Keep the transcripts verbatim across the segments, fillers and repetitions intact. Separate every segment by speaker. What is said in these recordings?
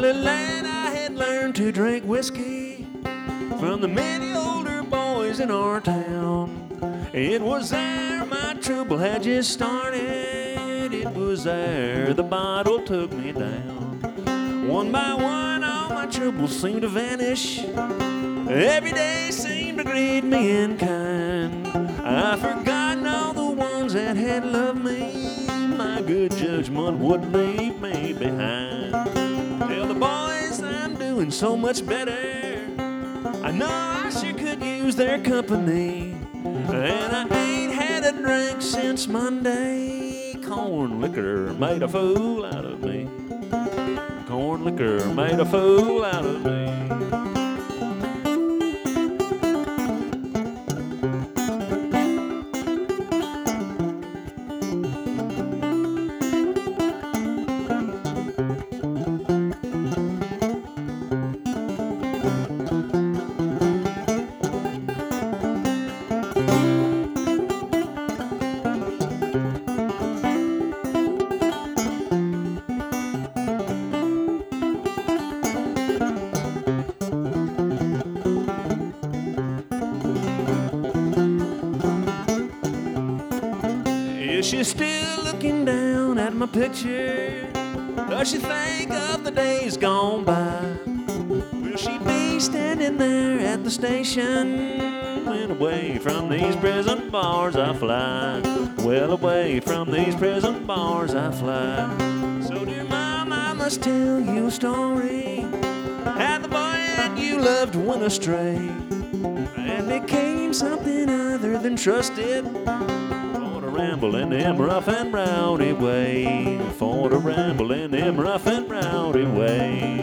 Speaker 1: while a lad I had learned to drink whiskey from the many older boys in our town. It was there my trouble had just started. It was there the bottle took me down. One by one all my troubles seemed to vanish. Every day seemed to greet me in kind. I forgotten all the ones that had loved me. My good judgment would leave me behind. Tell the boys I'm doing so much better. I know I sure could use their company. And I ain't had a drink since Monday. Corn liquor made a fool out of me. Corn liquor made a fool out of me. She's still looking down at my picture. Does she think of the days gone by? Will she be standing there at the station? When away from these prison bars I fly. Well, away from these prison bars I fly. So dear mom, I must tell you a story. How the boy that you loved went astray and became something other than trusted. Ramble in them rough and rowdy way. For to ramble in them rough and rowdy way.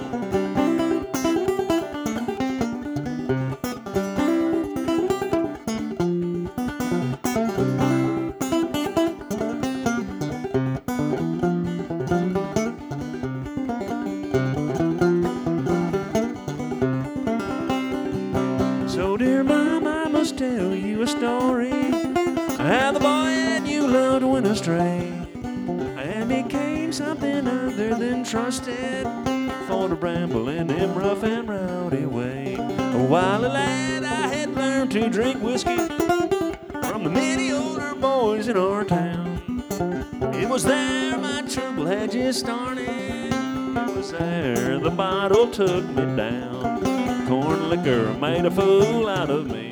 Speaker 1: So dear mom, I must tell you a story. How the boy that you loved went astray and became something other than trusted. For to ramble in them rough and rowdy way. While a lad I had learned to drink whiskey from the many older boys in our town. It was there my trouble had just started. It was there the bottle took me down. Corn liquor made a fool out of me.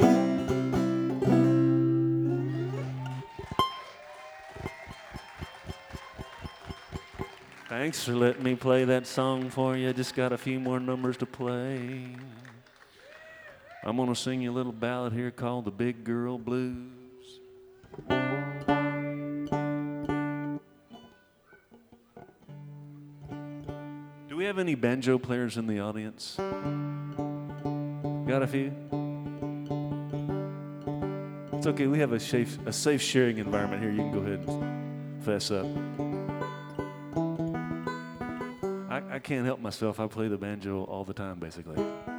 Speaker 1: Thanks for letting me play that song for you. Just got a few more numbers to play. I'm going to sing you a little ballad here called The Big Girl Blues. Do we have any banjo players in the audience? Got a few? It's okay, we have a safe, a safe sharing environment here. You can go ahead and fess up. I, I can't help myself. I play the banjo all the time, basically.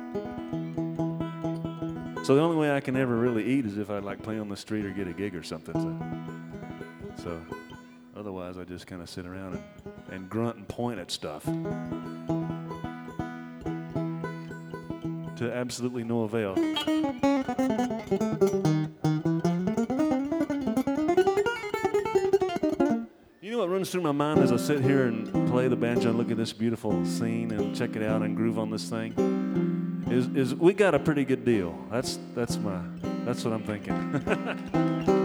Speaker 1: So the only way I can ever really eat is if I like play on the street or get a gig or something. So, so otherwise, I just kind of sit around and, and grunt and point at stuff to absolutely no avail. You know what runs through my mind as I sit here and play the banjo and look at this beautiful scene and check it out and groove on this thing is, is we got a pretty good deal. That's that's my that's what I'm thinking.